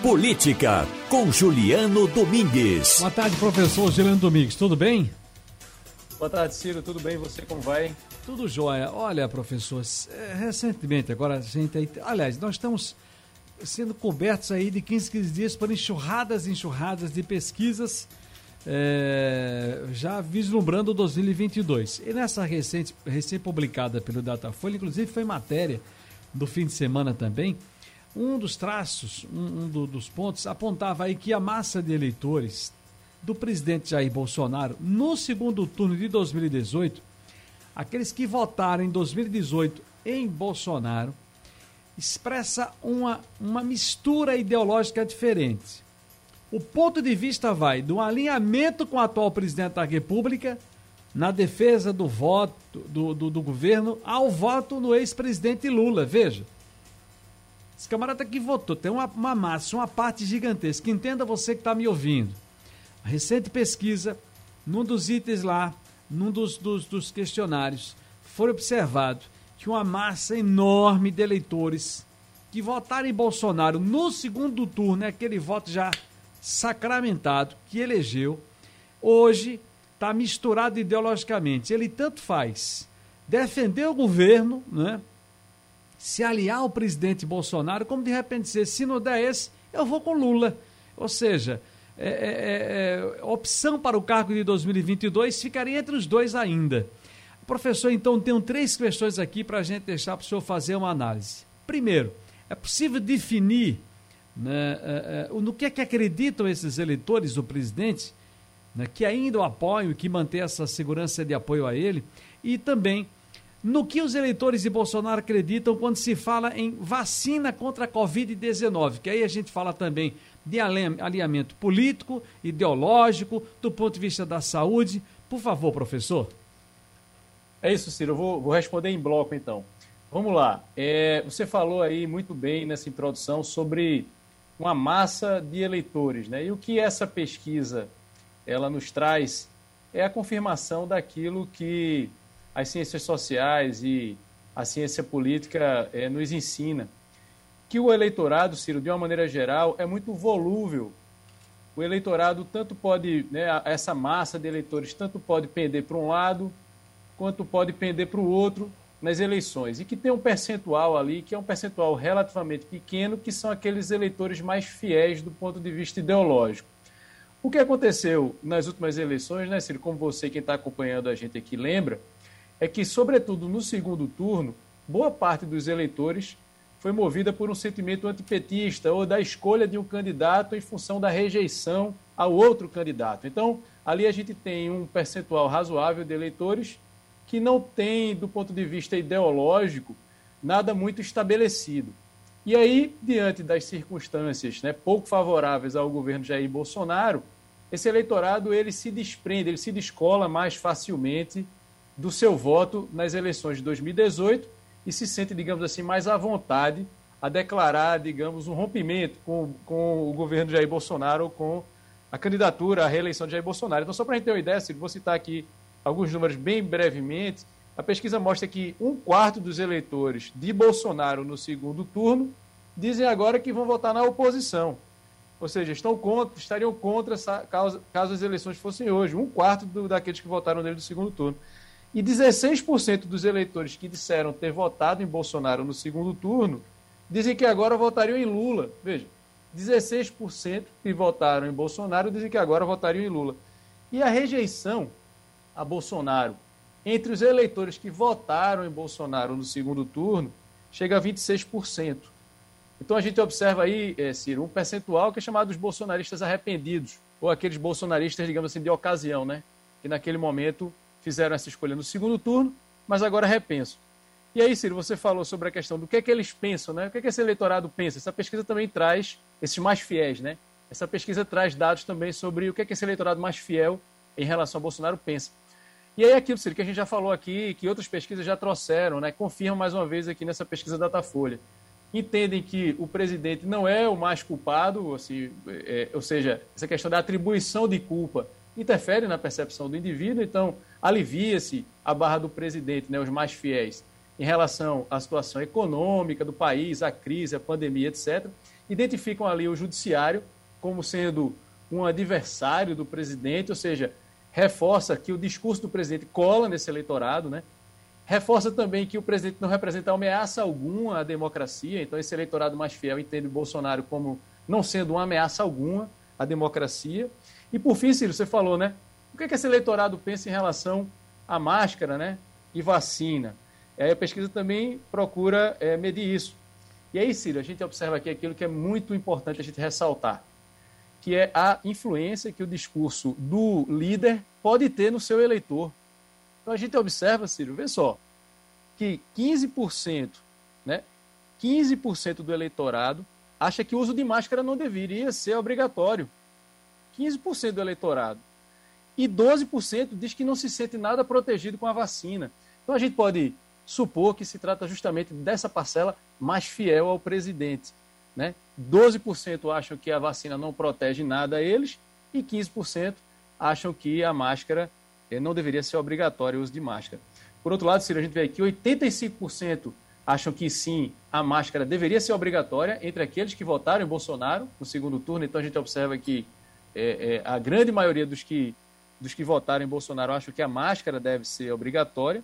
Política, com Juliano Domingues. Boa tarde, professor Juliano Domingues, tudo bem? Boa tarde, Ciro, tudo bem? Você como vai? Tudo jóia. Olha, professor, recentemente, agora a gente aí, aliás, nós estamos sendo cobertos aí de 15 dias por enxurradas de pesquisas, já vislumbrando 2022. E nessa recém-publicada pelo Datafolha, inclusive foi matéria do fim de semana também, um dos traços, dos pontos, apontava aí que a massa de eleitores do presidente Jair Bolsonaro no segundo turno de 2018, aqueles que votaram em 2018 em Bolsonaro, expressa uma mistura ideológica diferente. O ponto de vista vai do alinhamento com o atual presidente da República na defesa do voto do governo ao voto no ex-presidente Lula. Veja, esse camarada que votou tem uma massa, uma parte gigantesca. Entenda você que está me ouvindo. A recente pesquisa, num dos itens lá, num dos questionários, foi observado que uma massa enorme de eleitores que votaram em Bolsonaro no segundo turno, aquele voto já sacramentado, que elegeu, hoje está misturado ideologicamente. Ele tanto faz defender o governo, né, se aliar ao presidente Bolsonaro, como de repente dizer, se não der esse, eu vou com Lula. Ou seja, opção para o cargo de 2022 ficaria entre os dois ainda. Professor, então, tenho 3 questões aqui para a gente deixar para o senhor fazer uma análise. Primeiro, é possível definir, né, no que é que acreditam esses eleitores do presidente, né, que ainda o apoiam e que mantém essa segurança de apoio a ele, e também no que os eleitores de Bolsonaro acreditam quando se fala em vacina contra a Covid-19, que aí a gente fala também de alinhamento político, ideológico, do ponto de vista da saúde. Por favor, professor. É isso, Ciro. Eu vou responder em bloco, então. Vamos lá. Você falou aí muito bem nessa introdução sobre uma massa de eleitores, né? E o que essa pesquisa ela nos traz é a confirmação daquilo que as ciências sociais e a ciência política nos ensina. Que o eleitorado, Ciro, de uma maneira geral, é muito volúvel. O eleitorado tanto pode, né, essa massa de eleitores, tanto pode pender para um lado, quanto pode pender para o outro nas eleições. E que tem um percentual ali, que é um percentual relativamente pequeno, que são aqueles eleitores mais fiéis do ponto de vista ideológico. O que aconteceu nas últimas eleições, né, Ciro, como você, quem está acompanhando a gente aqui, lembra, é que, sobretudo no segundo turno, boa parte dos eleitores foi movida por um sentimento antipetista ou da escolha de um candidato em função da rejeição ao outro candidato. Então, ali a gente tem um percentual razoável de eleitores que não tem, do ponto de vista ideológico, nada muito estabelecido. E aí, diante das circunstâncias, né, pouco favoráveis ao governo Jair Bolsonaro, esse eleitorado ele se desprende, ele se descola mais facilmente do seu voto nas eleições de 2018 e se sente, digamos assim, mais à vontade a declarar, digamos, um rompimento com o governo Jair Bolsonaro ou com a candidatura à reeleição de Jair Bolsonaro. Então, só para a gente ter uma ideia, vou citar aqui alguns números bem brevemente. A pesquisa mostra que 1/4 dos eleitores de Bolsonaro no segundo turno dizem agora que vão votar na oposição. Ou seja, estariam contra caso as eleições fossem hoje. 1/4 daqueles que votaram nele no segundo turno. E 16% dos eleitores que disseram ter votado em Bolsonaro no segundo turno dizem que agora votariam em Lula. Veja, 16% que votaram em Bolsonaro dizem que agora votariam em Lula. E a rejeição a Bolsonaro entre os eleitores que votaram em Bolsonaro no segundo turno chega a 26%. Então a gente observa aí, Ciro, um percentual que é chamado dos bolsonaristas arrependidos, ou aqueles bolsonaristas, digamos assim, de ocasião, né? Que naquele momento fizeram essa escolha no segundo turno, mas agora repensam. E aí, Ciro, você falou sobre a questão do que é que eles pensam, né? O que é que esse eleitorado pensa? Essa pesquisa também traz esses mais fiéis, né? Essa pesquisa traz dados também sobre o que é que esse eleitorado mais fiel em relação a Bolsonaro pensa. E aí aquilo, Ciro, que a gente já falou aqui, que outras pesquisas já trouxeram, né? Confirma mais uma vez aqui nessa pesquisa Datafolha. Entendem que o presidente não é o mais culpado, assim, ou seja, essa questão da atribuição de culpa interfere na percepção do indivíduo, então alivia-se a barra do presidente, né, os mais fiéis, em relação à situação econômica do país, à crise, à pandemia, etc. identificam ali o judiciário como sendo um adversário do presidente, ou seja, reforça que o discurso do presidente cola nesse eleitorado, né? Reforça também que o presidente não representa ameaça alguma à democracia, então esse eleitorado mais fiel entende o Bolsonaro como não sendo uma ameaça alguma à democracia. E por fim, Ciro, você falou, né? O que esse eleitorado pensa em relação à máscara, né? E vacina? E aí a pesquisa também procura medir isso. E aí, Ciro, a gente observa aqui aquilo que é muito importante a gente ressaltar, que é a influência que o discurso do líder pode ter no seu eleitor. Então a gente observa, Ciro, vê só, que 15%, né, 15% do eleitorado acha que o uso de máscara não deveria ser obrigatório. 15% do eleitorado. E 12% diz que não se sente nada protegido com a vacina. Então a gente pode supor que se trata justamente dessa parcela mais fiel ao presidente, né? 12% acham que a vacina não protege nada a eles e 15% acham que a máscara não deveria ser obrigatório o uso de máscara. Por outro lado, Ciro, a gente vê aqui 85% acham que sim, a máscara deveria ser obrigatória entre aqueles que votaram em Bolsonaro no segundo turno. Então a gente observa que a grande maioria dos que votaram em Bolsonaro acham que a máscara deve ser obrigatória.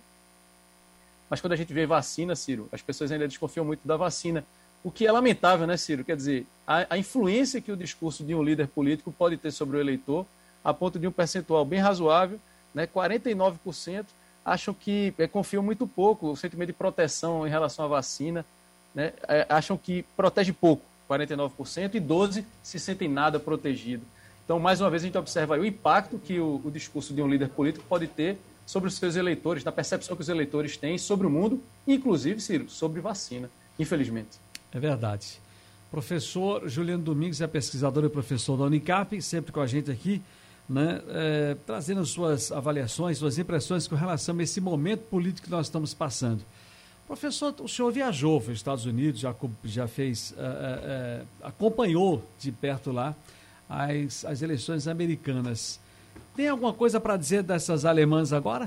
Mas quando a gente vê vacina, Ciro, as pessoas ainda desconfiam muito da vacina. O que é lamentável, né, Ciro? Quer dizer, a influência que o discurso de um líder político pode ter sobre o eleitor, a ponto de um percentual bem razoável, né, 49% acham que confiam muito pouco, o sentimento de proteção em relação à vacina, né, acham que protege pouco, 49%, e 12% se sentem nada protegido. Então, mais uma vez, a gente observa aí o impacto que o discurso de um líder político pode ter sobre os seus eleitores, na percepção que os eleitores têm sobre o mundo, inclusive, Ciro, sobre vacina, infelizmente. É verdade. Professor Juliano Domingues é pesquisador e professor da Unicap, sempre com a gente aqui, né, trazendo suas avaliações, suas impressões com relação a esse momento político que nós estamos passando. Professor, o senhor viajou para os Estados Unidos, já fez, acompanhou de perto lá as eleições americanas. Tem alguma coisa para dizer dessas alemãs agora?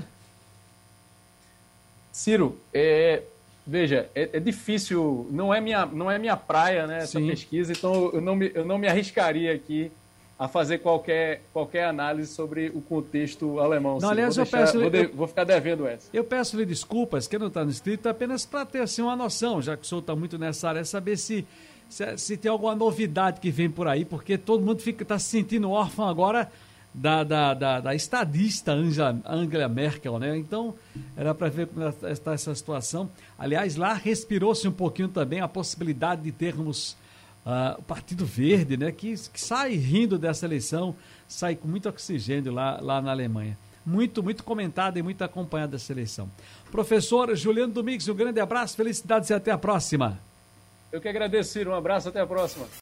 Ciro, veja, é difícil, não é minha praia, né, essa pesquisa, então eu não me arriscaria aqui a fazer qualquer análise sobre o contexto alemão. Não, aliás, vou ficar devendo essa. Eu peço-lhe desculpas, que não está no escrito, apenas para ter assim, uma noção, já que o senhor está muito nessa área, saber se tem alguma novidade que vem por aí, porque todo mundo está se sentindo órfão agora da estadista Angela Merkel, né? Então, era para ver como está essa situação. Aliás, lá respirou-se um pouquinho também a possibilidade de termos o Partido Verde, né? Que sai rindo dessa eleição, sai com muito oxigênio lá na Alemanha. Muito, muito comentada e muito acompanhada essa eleição. Professor Juliano Domingues, um grande abraço, felicidades e até a próxima. Eu que agradeço, Ciro. Um abraço, até a próxima.